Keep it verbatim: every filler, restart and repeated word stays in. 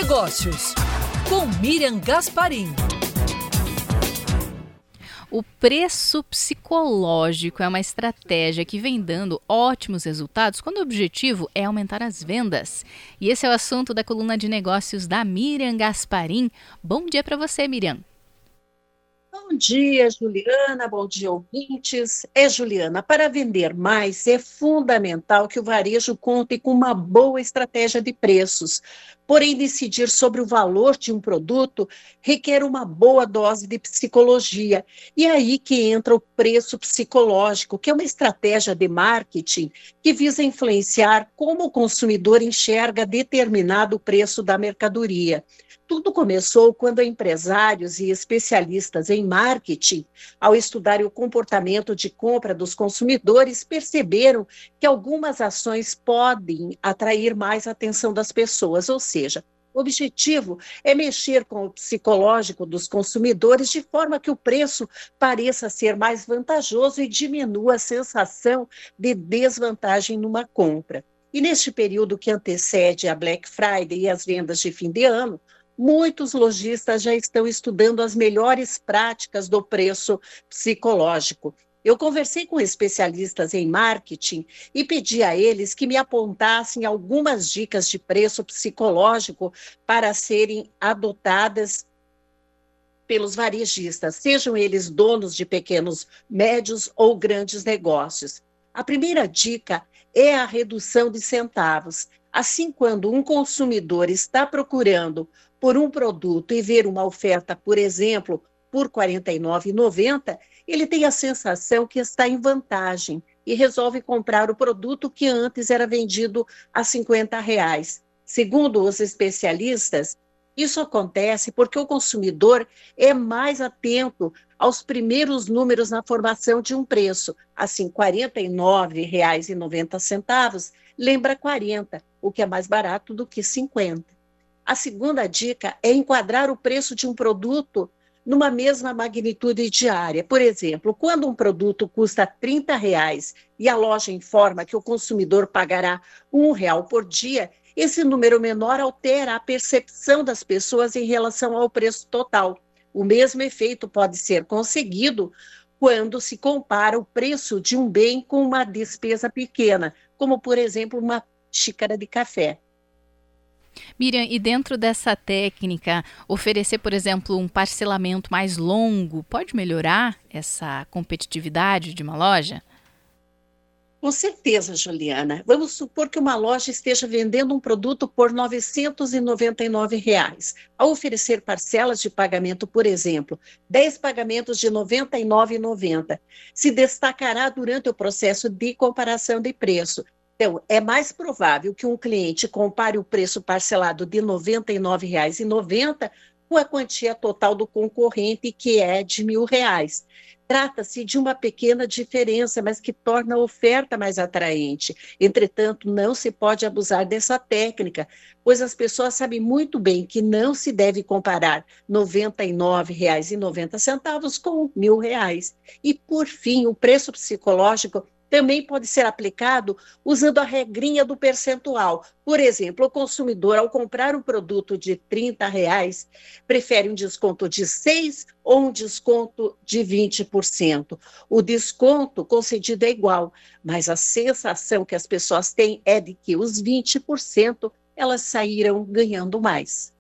Negócios, com Miriam Gasparim. O preço psicológico é uma estratégia que vem dando ótimos resultados quando o objetivo é aumentar as vendas. E esse é o assunto da coluna de negócios da Miriam Gasparim. Bom dia para você, Miriam. Bom dia, Juliana. Bom dia, ouvintes. É, Juliana, para vender mais é fundamental que o varejo conte com uma boa estratégia de preços. Porém, decidir sobre o valor de um produto requer uma boa dose de psicologia. E é aí que entra o preço psicológico, que é uma estratégia de marketing que visa influenciar como o consumidor enxerga determinado preço da mercadoria. Tudo começou quando empresários e especialistas em marketing, ao estudarem o comportamento de compra dos consumidores, perceberam que algumas ações podem atrair mais a atenção das pessoas, ou seja, o objetivo é mexer com o psicológico dos consumidores de forma que o preço pareça ser mais vantajoso e diminua a sensação de desvantagem numa compra. E neste período que antecede a Black Friday e as vendas de fim de ano, muitos lojistas já estão estudando as melhores práticas do preço psicológico. Eu conversei com especialistas em marketing e pedi a eles que me apontassem algumas dicas de preço psicológico para serem adotadas pelos varejistas, sejam eles donos de pequenos, médios ou grandes negócios. A primeira dica é a redução de centavos. Assim, quando um consumidor está procurando por um produto e ver uma oferta, por exemplo, por quarenta e nove reais e noventa centavos, ele tem a sensação que está em vantagem e resolve comprar o produto que antes era vendido a cinquenta reais. Segundo os especialistas, isso acontece porque o consumidor é mais atento aos primeiros números na formação de um preço. Assim, quarenta e nove reais e noventa centavos lembra quarenta, o que é mais barato do que cinquenta. A segunda dica é enquadrar o preço de um produto numa mesma magnitude diária. Por exemplo, quando um produto custa trinta reais e a loja informa que o consumidor pagará um real por dia, esse número menor altera a percepção das pessoas em relação ao preço total. O mesmo efeito pode ser conseguido quando se compara o preço de um bem com uma despesa pequena, como, por exemplo, uma xícara de café. Miriam, e dentro dessa técnica, oferecer, por exemplo, um parcelamento mais longo pode melhorar essa competitividade de uma loja? Com certeza, Juliana. Vamos supor que uma loja esteja vendendo um produto por novecentos e noventa e nove reais. Ao oferecer parcelas de pagamento, por exemplo, dez pagamentos de noventa e nove reais e noventa centavos, se destacará durante o processo de comparação de preço. Então, é mais provável que um cliente compare o preço parcelado de noventa e nove reais e noventa centavos com a quantia total do concorrente, que é de mil reais. Trata-se de uma pequena diferença, mas que torna a oferta mais atraente. Entretanto, não se pode abusar dessa técnica, pois as pessoas sabem muito bem que não se deve comparar noventa e nove reais e noventa centavos com mil reais. E, por fim, o preço psicológico também pode ser aplicado usando a regrinha do percentual. Por exemplo, o consumidor, ao comprar um produto de trinta reais, prefere um desconto de seis por cento ou um desconto de vinte por cento. O desconto concedido é igual, mas a sensação que as pessoas têm é de que os vinte por cento elas saíram ganhando mais.